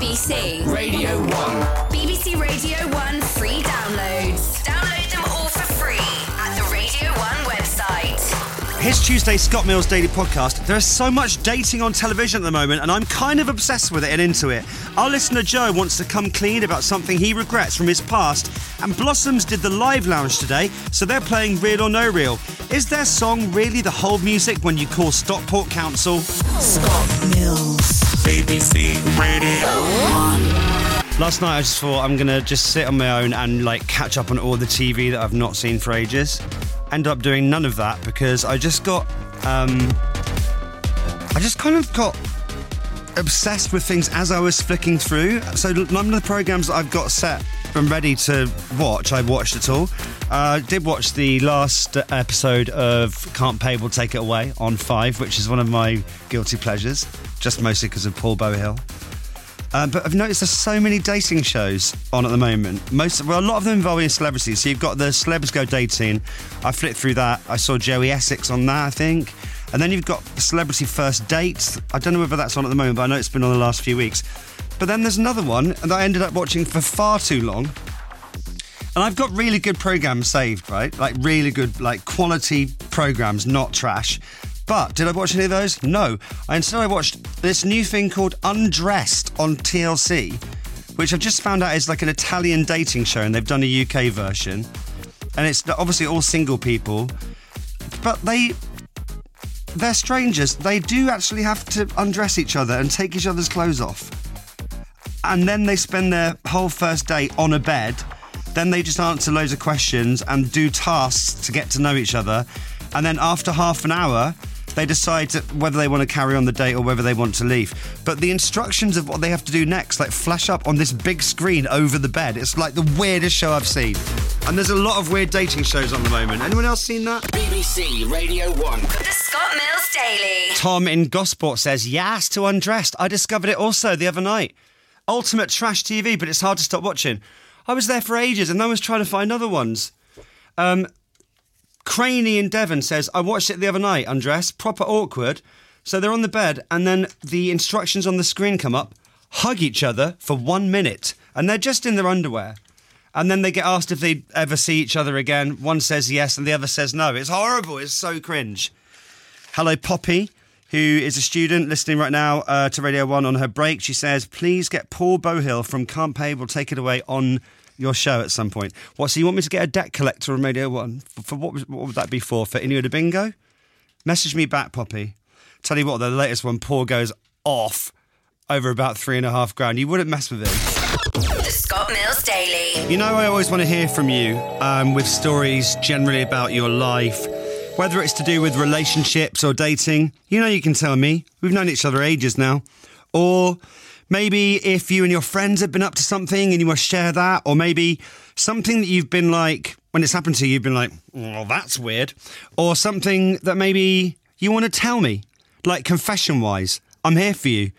BBC Radio 1. BBC Radio 1 free downloads. Download them all for free at the Radio 1 website. Here's Tuesday's Scott Mills Daily Podcast. There is so much dating on television at the moment, and I'm kind of obsessed with it and into it. Our listener Joe wants to come clean about something he regrets from his past, and Blossoms did the live lounge today, so they're playing Real or No Real. Is their song really the whole music when you call Stockport Council? Scott Mills. BBC Radio 1. Last night I just thought I'm going to just sit on my own and catch up on all the TV that I've not seen for ages. End up doing none of that because I just got kind of got obsessed with things as I was flicking through. So none of the programmes that I've got set and ready to watch, I watched at all. I did watch the last episode of Can't Pay Will Take It Away on 5, which is one of my guilty pleasures, just mostly because of Paul Bohill. But I've noticed there's so many dating shows on at the moment. A lot of them involving celebrities. So you've got the Celebs Go Dating. I flipped through that. I saw Joey Essex on that, I think. And then you've got Celebrity First Dates. I don't know whether that's on at the moment, but I know it's been on the last few weeks. But then there's another one that I ended up watching for far too long. And I've got really good programmes saved, right? Really good, quality programmes, not trash. But did I watch any of those? No. Instead I watched this new thing called Undressed on TLC, which I've just found out is an Italian dating show, and they've done a UK version. And it's obviously all single people. But they're strangers. They do actually have to undress each other and take each other's clothes off. And then they spend their whole first date on a bed. Then they just answer loads of questions and do tasks to get to know each other. And then after half an hour, they decide whether they want to carry on the date or whether they want to leave. But the instructions of what they have to do next flash up on this big screen over the bed. It's the weirdest show I've seen. And there's a lot of weird dating shows on the moment. Anyone else seen that? BBC Radio 1. The Scott Mills Daily. Tom in Gosport says, yes to Undressed. I discovered it also the other night. Ultimate trash TV, but it's hard to stop watching. I was there for ages and I was trying to find other ones. Craney in Devon says, I watched it the other night, Undressed, proper awkward. So they're on the bed and then the instructions on the screen come up, hug each other for 1 minute. And they're just in their underwear. And then they get asked if they ever see each other again. One says yes and the other says no. It's horrible. It's so cringe. Hello, Poppy, who is a student listening right now to Radio 1 on her break. She says, please get Paul Bohill from Can't Pay Will Take It Away on your show at some point. What, so you want me to get a debt collector on Radio 1? For what would that be for? For Inua de Bingo? Message me back, Poppy. Tell you what, the latest one, Paul goes off over about $3,500. You wouldn't mess with him. The Scott Mills Daily. You know, I always want to hear from you with stories generally about your life, whether it's to do with relationships or dating. You know, you can tell me. We've known each other ages now. Or maybe if you and your friends have been up to something and you want to share that, or maybe something that you've been when it's happened to you, you've been oh, that's weird. Or something that maybe you want to tell me, confession-wise. I'm here for you,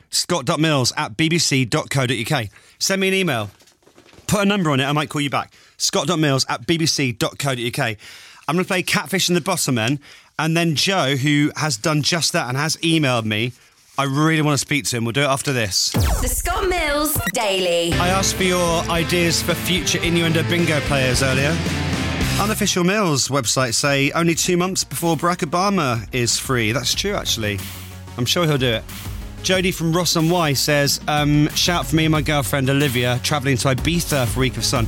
scott.mills@bbc.co.uk. Send me an email. Put a number on it, I might call you back. scott.mills@bbc.co.uk. I'm going to play Catfish and the Bottommen, and then Joe, who has done just that and has emailed me, I really want to speak to him. We'll do it after this. The Scott Mills Daily. I asked for your ideas for future Innuendo Bingo players earlier. Unofficial Mills website say only 2 months before Barack Obama is free. That's true, actually. I'm sure he'll do it. Jodie from Ross and Y says, shout for me and my girlfriend Olivia travelling to Ibiza for a week of sun.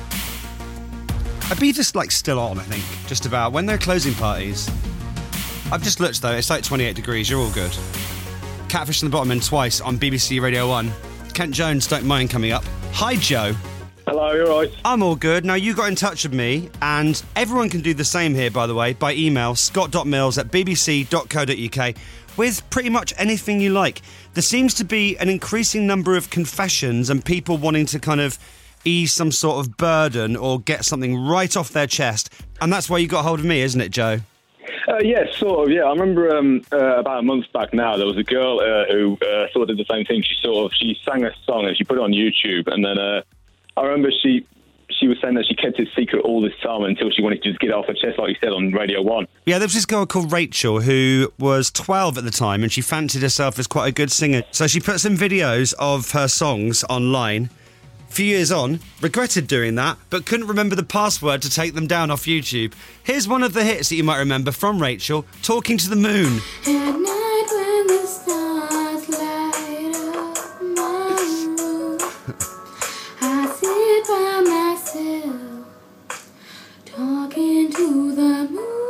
Ibiza's still on, I think, just about. When they're closing parties. I've just looked though, it's 28 degrees, you're all good. Catfish and the Bottommen twice on BBC Radio 1. Kent Jones, Don't Mind coming up. Hi, Joe. Hello, you alright? I'm all good. Now, you got in touch with me, and everyone can do the same here, by the way, by email, scott.mills@bbc.co.uk, with pretty much anything you like. There seems to be an increasing number of confessions and people wanting to kind of ease some sort of burden or get something right off their chest, and that's why you got hold of me, isn't it, Joe? Yes, sort of, yeah. I remember about a month back now, there was a girl who sort of did the same thing. She sang a song and she put it on YouTube, and then I remember she she was saying that she kept it secret all this time until she wanted to just get it off her chest, like you said, on Radio 1. Yeah, there was this girl called Rachel who was 12 at the time, and she fancied herself as quite a good singer. So she put some videos of her songs online. A few years on, regretted doing that, but couldn't remember the password to take them down off YouTube. Here's one of the hits that you might remember from Rachel, Talking to the Moon. At night when the stars light up my room, I sit by myself, talking to the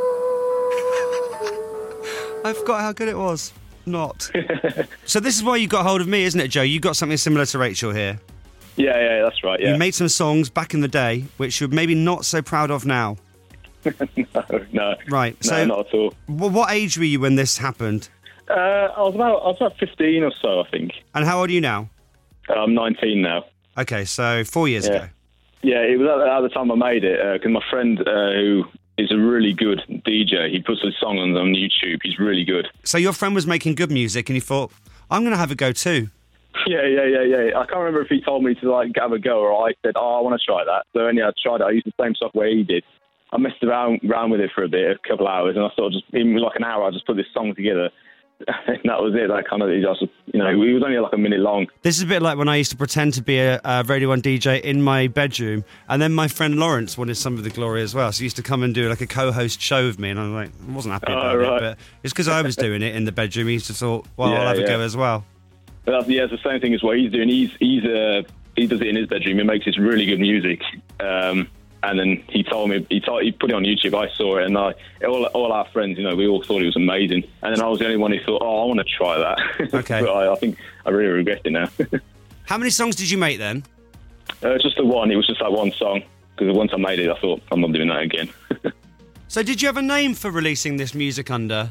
moon. I forgot how good it was. Not. So this is why you got hold of me, isn't it, Joe? You got something similar to Rachel here. Yeah, that's right, yeah. You made some songs back in the day, which you're maybe not so proud of now. No. Right. No, So not at all. what age were you when this happened? I was about 15 or so, I think. And how old are you now? I'm 19 now. Okay, so 4 years ago. Yeah, it was at the time I made it, because my friend, who is a really good DJ, he puts his song on YouTube. He's really good. So your friend was making good music and you thought, I'm going to have a go too. Yeah. I can't remember if he told me to like have a go or I said, I want to try that. So I tried it. I used the same software he did. I messed around with it for a couple of hours, and I sort of just, in like an hour, I just put this song together. And that was it. That kind of, it was only like a minute long. This is a bit like when I used to pretend to be a Radio 1 DJ in my bedroom, and then my friend Lawrence wanted some of the glory as well. So he used to come and do like a co-host show with me, and I was like, I wasn't happy about it, but it's because I was doing it in the bedroom. He used to thought, well, I'll have a go as well. But it's the same thing as what he's doing. He does it in his bedroom. He makes this really good music. And then he told me, he put it on YouTube. I saw it, and all our friends, we all thought it was amazing. And then I was the only one who thought, I want to try that. Okay. But I think I really regret it now. How many songs did you make then? Just the one. It was just like one song. Because once I made it, I thought, I'm not doing that again. So did you have a name for releasing this music under?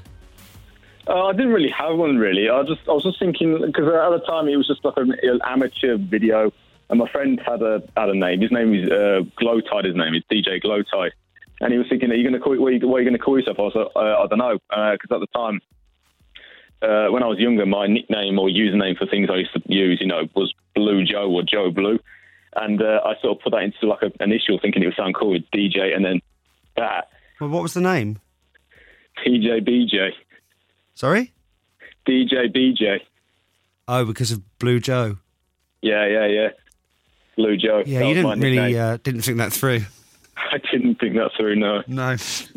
I didn't really have one, really. I was just thinking, because at the time it was just like an amateur video, and my friend had a name. His name is Glowtide. His name is DJ Glowtide, and he was thinking, "Are you going to call? What are you going to call yourself?" I was like, "I don't know," because at the time, when I was younger, my nickname or username for things I used to use, was Blue Joe or Joe Blue, and I sort of put that into like an initial, thinking it would sound cool with DJ, and then that. Well, what was the name? DJ BJ. Sorry? DJ BJ. Oh, because of Blue Joe. Yeah. Blue Joe. Yeah, you didn't really didn't think that through. I didn't think that through, no. No.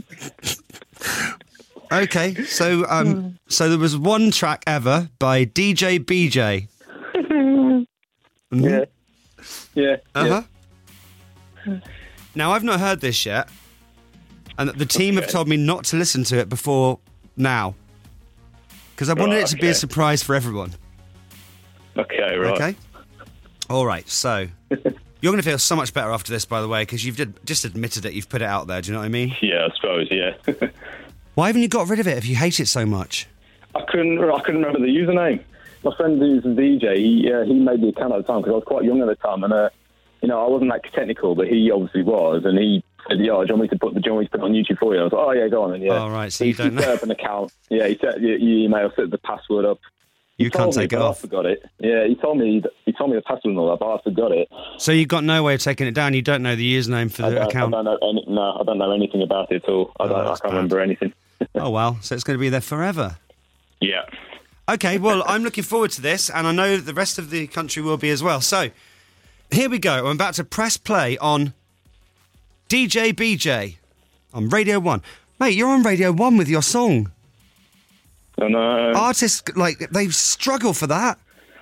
Okay, so so there was one track ever by DJ BJ. Yeah. Uh-huh. Yeah. Now, I've not heard this yet, and the team have told me not to listen to it before now, because I wanted it to be a surprise for everyone. Okay, right. Okay? All right, so you're going to feel so much better after this, by the way, because you've just admitted it, you've put it out there, do you know what I mean? Yeah, I suppose, yeah. Why haven't you got rid of it if you hate it so much? I couldn't remember the username. My friend who's a DJ, he made the account at the time, because I was quite young at the time, and I wasn't that technical, but he obviously was, and he said, do you want me to put it on YouTube for you? I was like, oh yeah, go on. And yeah. Oh, right, so you don't know. He set up an account. Yeah, he set your email, set the password up. You can't take it off. I forgot it. Yeah, he told me the password and all that, but I forgot it. So you've got no way of taking it down. You don't know the username for the account. I don't know anything about it at all. I can't remember anything. Oh well, so it's going to be there forever. Yeah. Okay, well, I'm looking forward to this, and I know the rest of the country will be as well. So here we go. I'm about to press play on DJ BJ on Radio 1. Mate, you're on Radio 1 with your song. I know. Artists, they struggle for that.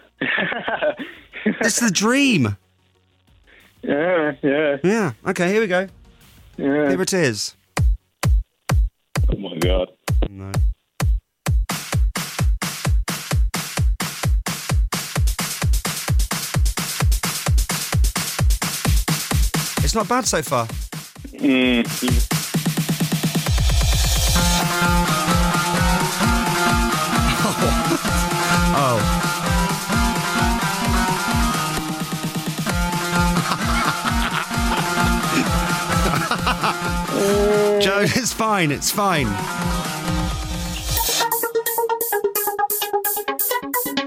It's the dream. Yeah. Yeah, okay, here we go. Yeah. Here it is. Oh, my God. No. It's not bad so far. Oh. Joe, it's fine, it's fine.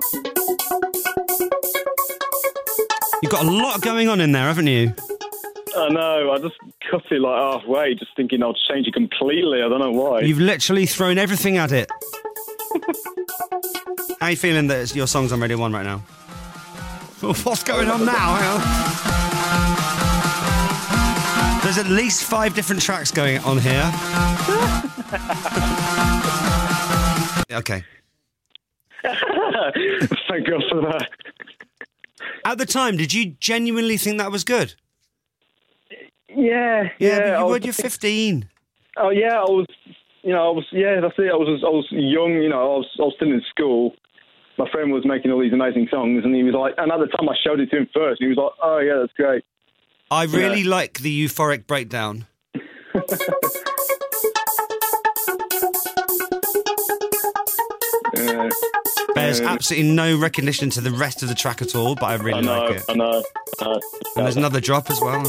You've got a lot going on in there, haven't you? I know. I just cut it like halfway, just thinking I'll change it completely. I don't know why. You've literally thrown everything at it. How are you feeling that your song's on Radio 1 right now? What's going on now? Hang on. There's at least 5 different tracks going on here. Okay. Thank God for that. At the time, did you genuinely think that was good? Yeah. But you're 15. Oh yeah, that's it. I was young, I was still in school. My friend was making all these amazing songs, and he was like, and at the time I showed it to him first, and he was like, oh yeah, that's great. I really like the euphoric breakdown. Bears absolutely no recognition to the rest of the track at all, but I really like it. I know. And there's another drop as well.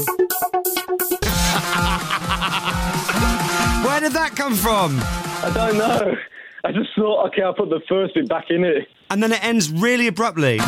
Where did that come from? I don't know. I just thought, okay, I'll put the first bit back in it. And then it ends really abruptly.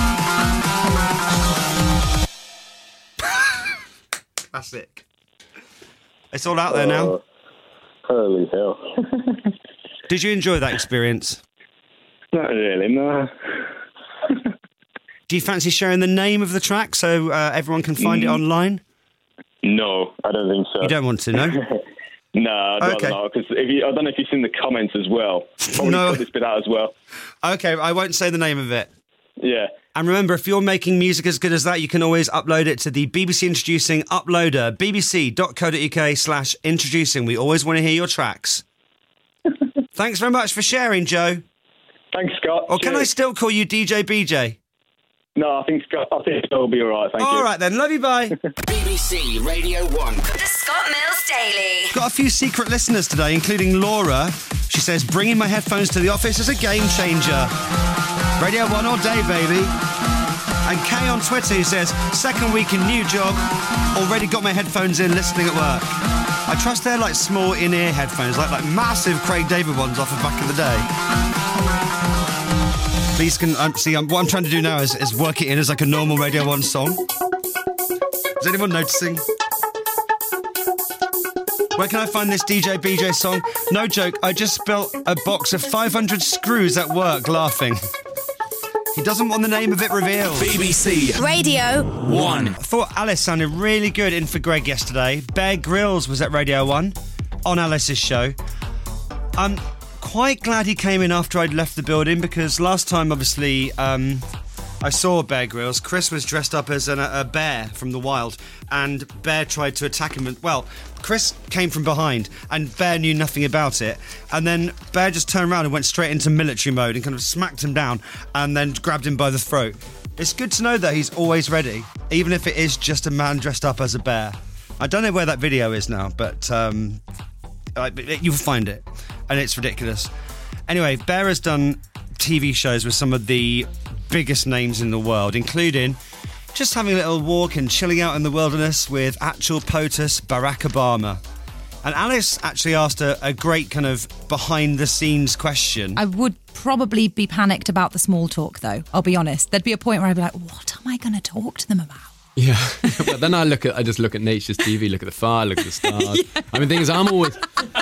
Classic. It's all out there now. Holy hell. Did you enjoy that experience? Not really, no. Do you fancy sharing the name of the track so everyone can find it online? No, I don't think so. You don't want to, no? No, I'd rather not, because I don't know if you've seen the comments as well. Probably cut this bit out as well. Okay, I won't say the name of it. Yeah. And remember, if you're making music as good as that, you can always upload it to the BBC Introducing uploader, bbc.co.uk/introducing. We always want to hear your tracks. Thanks very much for sharing, Joe. Thanks, Scott. Or can I still call you DJ BJ? No, I think it'll be all right, thank you. All right then, love you, bye. BBC Radio 1. The Scott Mills Daily. Got a few secret listeners today, including Laura. She says, bringing my headphones to the office is a game changer. Radio 1 all day, baby. And Kay on Twitter, who says, second week in new job, already got my headphones in, listening at work. I trust they're like small in-ear headphones, like massive Craig David ones off the back of the day. Please can see. What I'm trying to do now is work it in as like a normal Radio 1 song. Is anyone noticing? Where can I find this DJ BJ song? No joke, I just spilt a box of 500 screws at work laughing. He doesn't want the name of it revealed. BBC Radio 1. I thought Alice sounded really good in for Greg yesterday. Bear Grylls was at Radio 1 on Alice's show. I'm quite glad he came in after I'd left the building, because last time, obviously, I saw Bear Grylls. Chris was dressed up as a bear from the wild, and Bear tried to attack him. Well, Chris came from behind, and Bear knew nothing about it. And then Bear just turned around and went straight into military mode and kind of smacked him down and then grabbed him by the throat. It's good to know that he's always ready, even if it is just a man dressed up as a bear. I don't know where that video is now, but you'll find it. And it's ridiculous. Anyway, Bear has done TV shows with some of the biggest names in the world, including just having a little walk and chilling out in the wilderness with actual POTUS Barack Obama. And Alice actually asked a great kind of behind-the-scenes question. I would probably be panicked about the small talk, though, I'll be honest. There'd be a point where I'd be like, what am I going to talk to them about? Yeah, but then I just look at Nature's TV, look at the fire, look at the stars. Yeah. I mean, the thing is, I'm always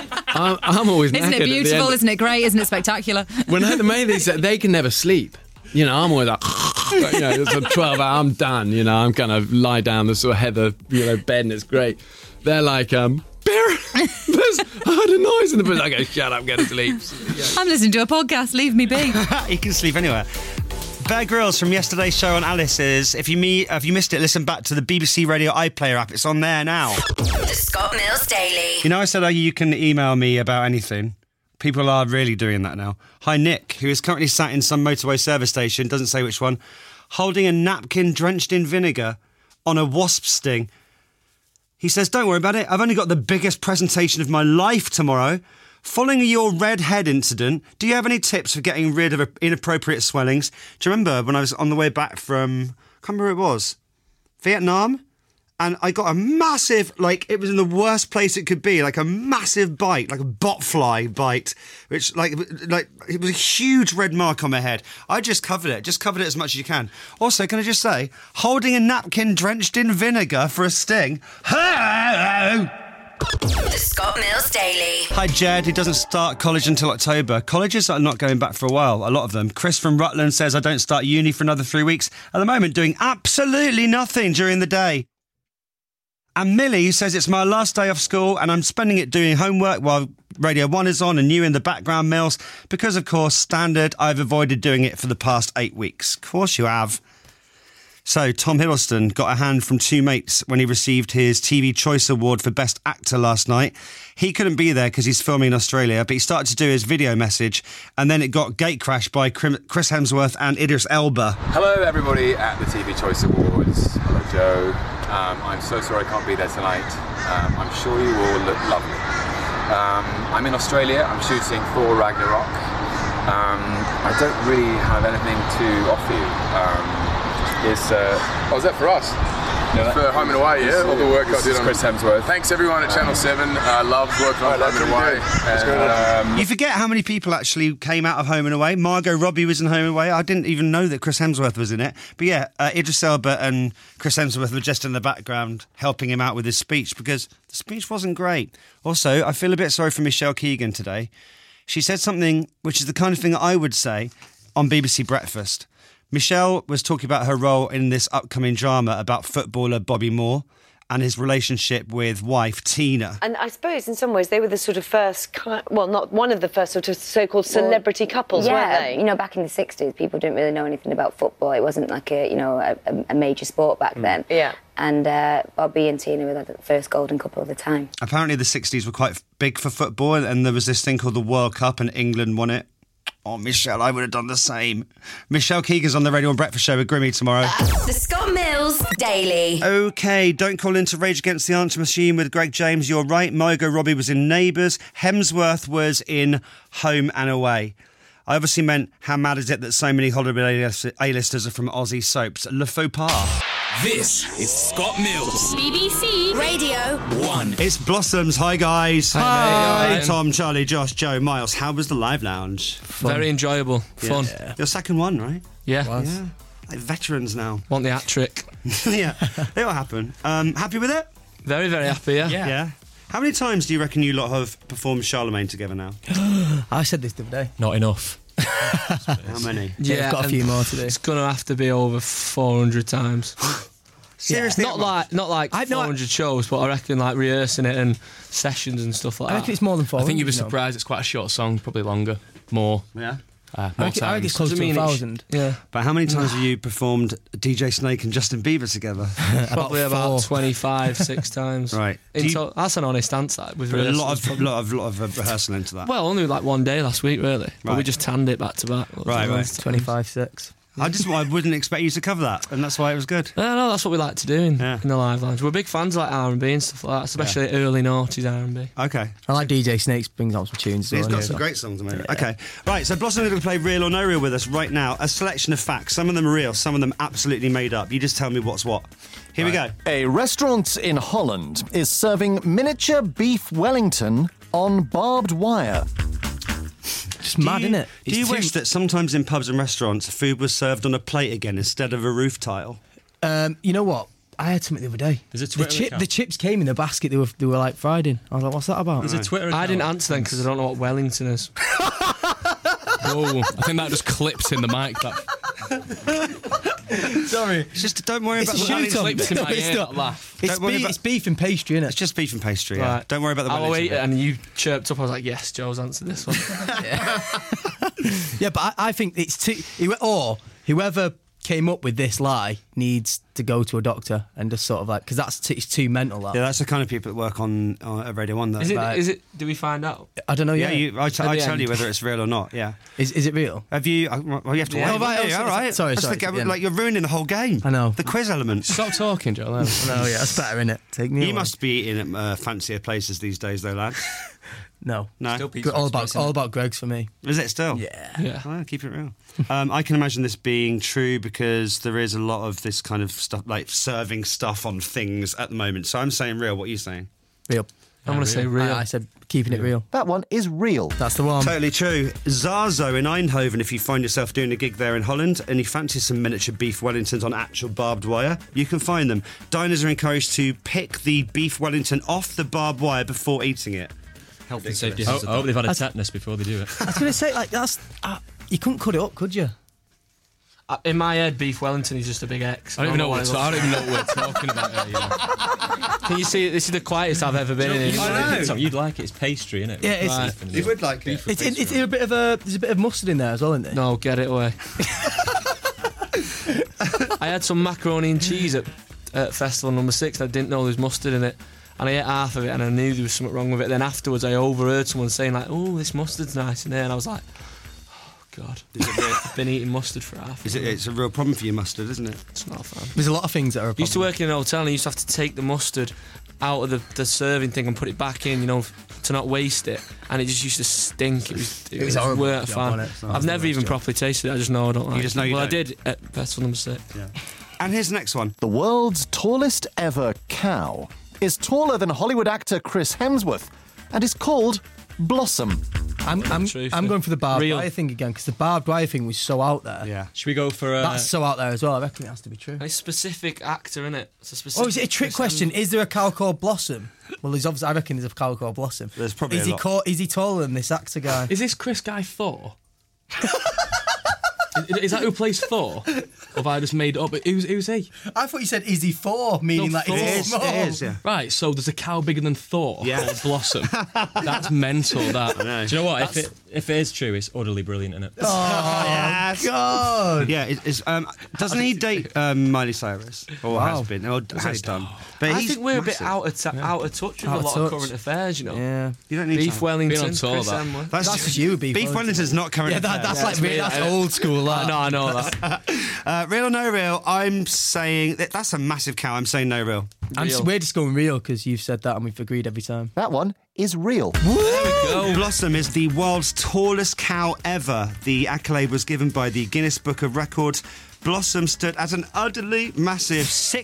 Isn't it beautiful? Isn't it great? Isn't it spectacular? When the main thing, they can never sleep. I'm always like, it's a 12 hour, I'm done. I'm kind of lie down the sort of heather, bed, and it's great. They're like, Bear, I heard a noise in the bush. I go, shut up, go to sleep. Yeah. I'm listening to a podcast, leave me be. You can sleep anywhere. Bear Grylls from yesterday's show on Alice's. If you missed it, listen back to the BBC Radio iPlayer app. It's on there now. The Scott Mills Daily. I said you can email me about anything. People are really doing that now. Hi, Nick, who is currently sat in some motorway service station, doesn't say which one, holding a napkin drenched in vinegar on a wasp sting. He says, don't worry about it. I've only got the biggest presentation of my life tomorrow. Following your red head incident, do you have any tips for getting rid of inappropriate swellings? Do you remember when I was on the way back from, I can't remember who it was, Vietnam? and I got a massive, it was in the worst place it could be, like a massive bite, like a botfly bite, which, it was a huge red mark on my head. I just covered it as much as you can. Also, can I just say, holding a napkin drenched in vinegar for a sting. The Scott Mills Daily. Hi, Jed, who doesn't start college until October. Colleges are not going back for a while, a lot of them. Chris from Rutland says, I don't start uni for another 3 weeks. At the moment, doing absolutely nothing during the day. And Millie says, it's my last day off school and I'm spending it doing homework while Radio 1 is on and you in the background, Mills. Because, of course, standard, I've avoided doing it for the past 8 weeks. Of course you have. So, Tom Hiddleston got a hand from two mates when he received his TV Choice Award for Best Actor last night. He couldn't be there because he's filming in Australia, but he started to do his video message, and then it got gatecrashed by Chris Hemsworth and Idris Elba. Hello, everybody at the TV Choice Awards. Hello, Joe. I'm so sorry I can't be there tonight. I'm sure you all look lovely. I'm in Australia. I'm shooting Thor Ragnarok. I don't really have anything to offer you. Is that for us? No, for Home and Away, yeah? All the work I did on Chris Hemsworth. Thanks everyone at Channel 7. I loved working on Home and Away. You forget how many people actually came out of Home and Away. Margot Robbie was in Home and Away. I didn't even know that Chris Hemsworth was in it. But yeah, Idris Elba and Chris Hemsworth were just in the background helping him out with his speech because the speech wasn't great. Also, I feel a bit sorry for Michelle Keegan today. She said something which is the kind of thing I would say on BBC Breakfast. Michelle was talking about her role in this upcoming drama about footballer Bobby Moore and his relationship with wife Tina. And I suppose in some ways they were the sort of first, not one of the first sort of so-called celebrity couples, weren't they? You know, back in the 60s, people didn't really know anything about football. It wasn't like a major sport back then. Yeah. And Bobby and Tina were like the first golden couple of the time. Apparently the 60s were quite big for football and there was this thing called the World Cup and England won it. Oh, Michelle, I would have done the same. Michelle Keegan's on the Radio 1 Breakfast Show with Grimmy tomorrow. The Scott Mills Daily. OK, don't call into Rage Against the Answer Machine with Greg James. You're right. Margot Robbie was in Neighbours. Hemsworth was in Home and Away. I obviously meant, how mad is it that so many Hollywood A-listers are from Aussie soaps? Le Faux Pas. This is Scott Mills. BBC Radio 1. It's Blossoms. Hi, guys. Hi. Tom, Charlie, Josh, Joe, Miles. How was the live lounge? Very enjoyable. Fun. Yeah. Your second one, right? Yeah. Yeah. Like veterans now. Want the hat trick. Yeah, it'll happen. Happy with it? Very, very happy, Yeah. How many times do you reckon you lot have performed Charlemagne together now? I said this the other day. Not enough. How many? Yeah, I've got a few more to do. It's going to have to be over 400 times. Seriously? Not like 400 shows, but I reckon like rehearsing it and sessions and stuff like that. I reckon it's more than 400. I think you'd be surprised. It's quite a short song, probably longer, more. Yeah. I reckon it's close to 1,000. Yeah. But how many times have you performed DJ Snake and Justin Bieber together? Probably about 25, 6 times. Right. That's an honest answer. With a lot of rehearsal into that. Well, only like one day last week, really. But we just tanned it back to back. Right. 25, 6. I wouldn't expect you to cover that, and that's why it was good. No, that's what we like to do in the live lounge. We're big fans of like R&B and stuff like that, especially early noughties R&B. Okay. I like DJ Snakes, brings out some tunes. He's got some great songs, maybe. Yeah. Okay. Right, so Blossom are going to play Real or No Real with us right now. A selection of facts. Some of them are real, some of them absolutely made up. You just tell me what's what. Here we go. A restaurant in Holland is serving miniature beef Wellington on barbed wire. Just mad, isn't it? Do you wish that sometimes in pubs and restaurants food was served on a plate again instead of a roof tile? You know what? I had something the other day. Is it Twitter the chips came in the basket. They were like fried in. I was like, what's that about? Is it Twitter account? I didn't answer them because I don't know what Wellington is. Whoa, I think that just clipped in the mic. Sorry. Just don't worry about the clips in my ear, not laugh. It's beef and pastry, innit? It's just beef and pastry, yeah. Right. Don't worry about the Wellington. I'll eat it, and you chirped up. I was like, yes, Joe's answered this one. Yeah, but I think it's too... Or whoever came up with this lie needs to go to a doctor and just sort of like... Because it's too mental, that. Yeah, that's the kind of people that work on Radio 1. Though. Is it? Do we find out? I don't know yet. Yeah, I tell you whether it's real or not, yeah. Is it real? Have you... Well, you have to wait. Oh, right, all right. Sorry. Like, you're ruining the whole game. I know. The quiz element. Stop talking, Joe. No, yeah, that's better, innit? Take me You away. must be eating at fancier places these days, though, lads. No. No. All about Greg's for me. Is it still? Yeah. Well, keep it real. I can imagine this being true because there is a lot of this kind of stuff, like serving stuff on things at the moment. So I'm saying real. What are you saying? Real. I'm going to say real. I said keeping it real. That one is real. That's the one. Totally true. Zazo in Eindhoven, if you find yourself doing a gig there in Holland and you fancy some miniature beef Wellingtons on actual barbed wire, you can find them. Diners are encouraged to pick the beef Wellington off the barbed wire before eating it. Health and safety. I hope they've had a tetanus before they do it. I was going to say, like, that's... you couldn't cut it up, could you? In my head, beef Wellington is just a big X. I don't even know what we're talking about here. You know. Can you see? This is the quietest I've ever been in. You'd like it. It's pastry, isn't it? Yeah, it's... Right. You would like it. It's a bit of there's a bit of mustard in there as well, isn't there? No, get it away. I had some macaroni and cheese at Festival Number 6 and I didn't know there was mustard in it. And I ate half of it and I knew there was something wrong with it. Then afterwards I overheard someone saying like, oh, this mustard's nice in there. And I was like, oh, God. I've been eating mustard for half. It's a real problem for you, mustard, isn't it? It's not fun. There's a lot of things that are a problem. Used to work in an hotel and I used to have to take the mustard out of the serving thing and put it back in, you know, to not waste it. And it just used to stink. It was horrible. weren't fun. I've never even properly tasted it. I just know I don't like it. You just know you Well, don't. I did at Festival Number 6. Yeah. And here's the next one. The world's tallest ever cow is taller than Hollywood actor Chris Hemsworth and is called Blossom. I'm going for the barbed wire thing again because the barbed wire thing was so out there. Yeah. Should we go for... That's so out there as well. I reckon it has to be true. It's a specific actor, isn't it? It's a specific Is it a trick question? Is there a cow called Blossom? Well, there's obviously. I reckon there's a cow called Blossom. There's probably is a he lot. Is he taller than this actor guy? Is this Chris Guy Thor? Is that who plays Thor? Or have I just made it up? Who's he? I thought you said is he 4, meaning No, like Thor. he's small. It is, yeah. Right, so there's a cow bigger than Thor called Blossom. That's mental, that. Do you know what? If it is true, it's utterly brilliant, isn't it? Oh, Yes. God. Yeah, doesn't he date Miley Cyrus? Or has been, or has done. But I he's think we're a bit massive. out of touch with Out a of lot of touch. current affairs, you know. Yeah. You don't need Beef to. Wellington, Been on tour Chris that. Hemsworth. That's just you, Beef Wellington's not current affairs. That's Yeah, old school. That. No, I know that. Real or no real? I'm saying that's a massive cow. I'm saying no real. We're just going real because you've said that and we've agreed every time. That one is real. There we go. Blossom is the world's tallest cow ever. The accolade was given by the Guinness Book of Records. Blossom stood at an utterly massive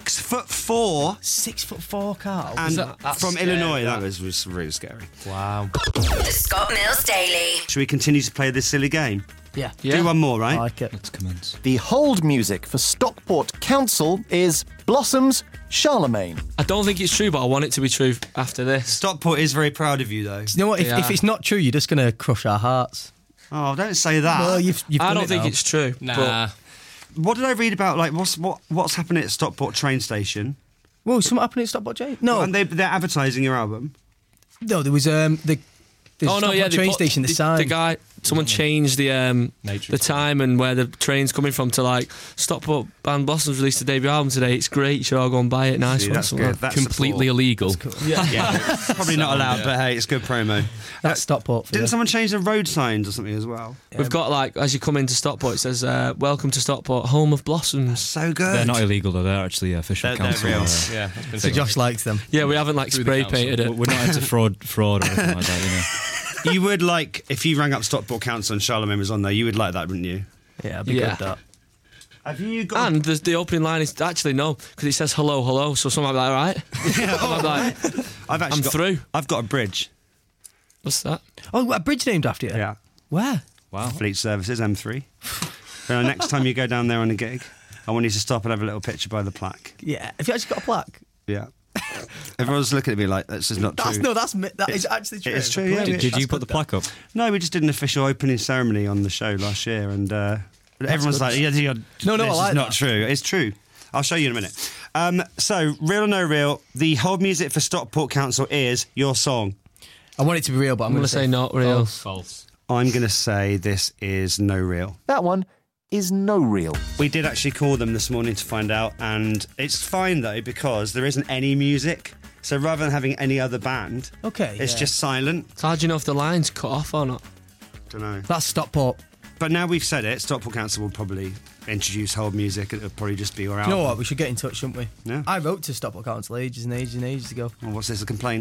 6'4", 6'4" cow. and That's from scary, Illinois. that. That was really scary. Wow. The Scott Mills Daily. Should we continue to play this silly game? Yeah. Do one more, right? I like it. Let's commence. The hold music for Stockport Council is Blossom's Charlemagne. I don't think it's true, but I want it to be true after this. Stockport is very proud of you, though. You know what? If it's not true, you're just going to crush our hearts. Oh, don't say that. Well, you've I done don't it think now. it's true. Nah. What did I read about? Like, what's happening at Stockport train station? Whoa, something happened at Stockport J? No. And they're advertising your album. No, there was the Stockport train station, the sign. The guy, someone changed the time and where the train's coming from to like Stockport Band Blossom's released a debut album today. It's great. You should all go and buy it. Nice See, one. that's something good. like That's Completely support. illegal. Yeah, probably not allowed, but hey, it's good promo. That's Stockport. For Didn't you. someone change the road signs or something as well? We've got like as you come into Stockport, it says "Welcome to Stockport, home of blossoms." So good. They're not illegal, though. They're actually official They're council. real. Yeah. So Josh likes them. Yeah, we haven't like Through the spray council. painted it. We're not into fraud or anything like that, you know. You would like, if you rang up Stockport Council and Charlemagne was on there, you would like that, wouldn't you? Yeah, it'd be Yeah. good, that. Have you got... And the opening line is actually no, because it says hello, hello. So someone might be like, right? I'm like, I'm through. I've got a bridge. What's that? Oh, a bridge named after you? Yeah. Where? Wow. Fleet Services, M3. So next time you go down there on a gig, I want you to stop and have a little picture by the plaque. Yeah. Have you actually got a plaque? Yeah. Everyone's looking at me like, this is not true. That is actually true. It's true, yeah. Did you put the plaque up? No, we just did an official opening ceremony on the show last year, and everyone's good. like, yeah, No, this I like is not that. true. It's true. I'll show you in a minute. So, real or no real, the hold music for Stockport Council is your song. I want it to be real, but I'm I'm going gonna to say not real. False. I'm going to say this is no real. That one is no real. We did actually call them this morning to find out, and it's fine though because there isn't any music. So rather than having any other band, Okay. it's yeah. just silent. So how do you know if the line's cut off or not? Don't know. That's Stockport. But now we've said it, Stockport Council will probably introduce hold music. It'll probably just be your You album. know what? We should get in touch, shouldn't we? Yeah. I wrote to Stockport Council ages and ages and ages ago. Well, what's this, a complaint?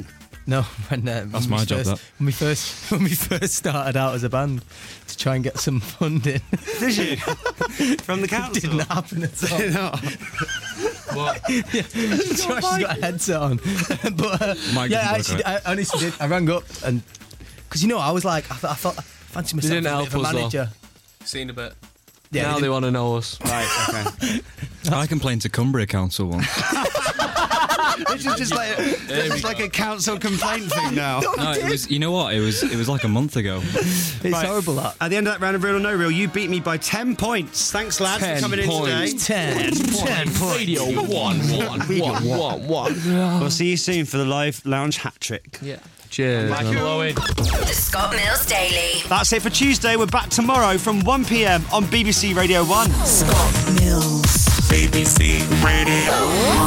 No, when That's my job, that. When we first started out as a band to try and get some funding. Did you? From the council? It didn't happen at all. Did it not? What? Yeah, Josh has got a headset on. But I honestly did. I rang up and because I was like, I thought I fancied myself didn't a bit of a help us, manager. Seen a bit. Yeah, now they want to know us. Right. Okay. I complained to Cumbria Council once. This is just like a council complaint thing now. No, it was. You know what? It was like a month ago. It's horrible. That. At the end of that round of Real or No Real, you beat me by 10 points. Thanks, lads, for coming in today. 10 points. Radio 1. We'll see you soon for the live lounge hat trick. Yeah. Cheers. The Scott Mills Daily. That's it for Tuesday. We're back tomorrow from 1 p.m. on BBC Radio 1. Scott Mills. BBC Radio 1.